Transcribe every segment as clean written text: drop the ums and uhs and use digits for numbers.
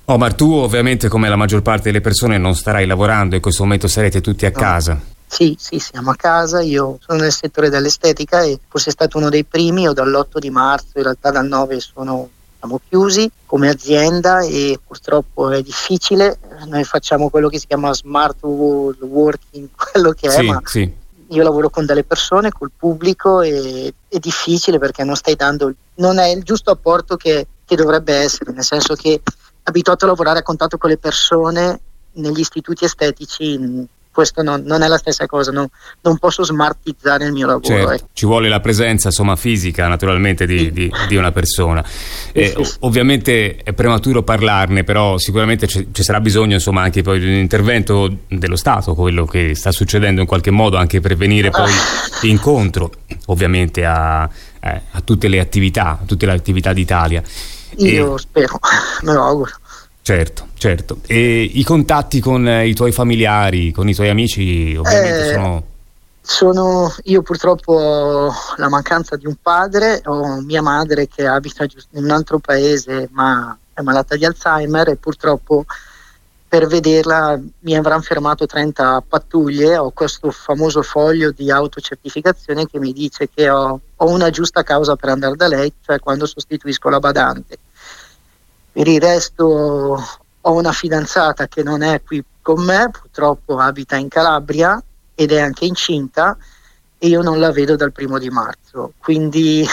Omar, tu ovviamente come la maggior parte delle persone non starai lavorando, in questo momento sarete tutti a casa. Sì, siamo a casa, io sono nel settore dell'estetica e forse è stato uno dei primi. Io dall'8 di marzo, in realtà dal 9 siamo chiusi come azienda e purtroppo è difficile. Noi facciamo quello che si chiama smart working, quello che è, ma Sì. io lavoro con delle persone, col pubblico, e è difficile perché non è il giusto apporto che dovrebbe essere, nel senso che abituato a lavorare a contatto con le persone negli istituti estetici, questo non è la stessa cosa, non posso smartizzare il mio lavoro. Certo, ci vuole la presenza fisica naturalmente di una persona. Sì. Ovviamente è prematuro parlarne, però sicuramente ci sarà bisogno anche poi di un intervento dello Stato, quello che sta succedendo in qualche modo, anche per venire poi incontro ovviamente a tutte le attività d'Italia. Io spero, me lo auguro. Certo. E i contatti con i tuoi familiari, con i tuoi amici ovviamente io purtroppo ho la mancanza di un padre, ho mia madre che abita in un altro paese ma è malata di Alzheimer e purtroppo per vederla mi avranno fermato 30 pattuglie. Ho questo famoso foglio di autocertificazione che mi dice che ho una giusta causa per andare da lei, cioè quando sostituisco la badante. Per il resto ho una fidanzata che non è qui con me, purtroppo abita in Calabria ed è anche incinta e io non la vedo dal 1 di marzo, quindi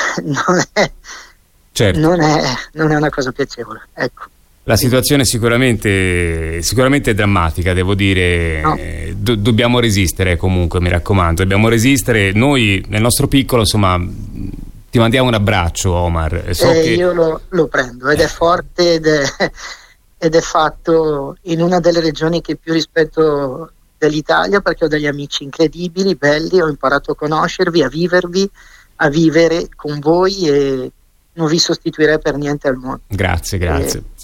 non è una cosa piacevole, ecco. La situazione sicuramente è drammatica, devo dire. No. Dobbiamo resistere, comunque, mi raccomando, dobbiamo resistere. Noi nel nostro piccolo, ti mandiamo un abbraccio, Omar. Io lo prendo ed è forte ed è fatto in una delle regioni che più rispetto dell'Italia, perché ho degli amici incredibili, belli, ho imparato a conoscervi, a vivervi, a vivere con voi e non vi sostituirei per niente al mondo. Grazie.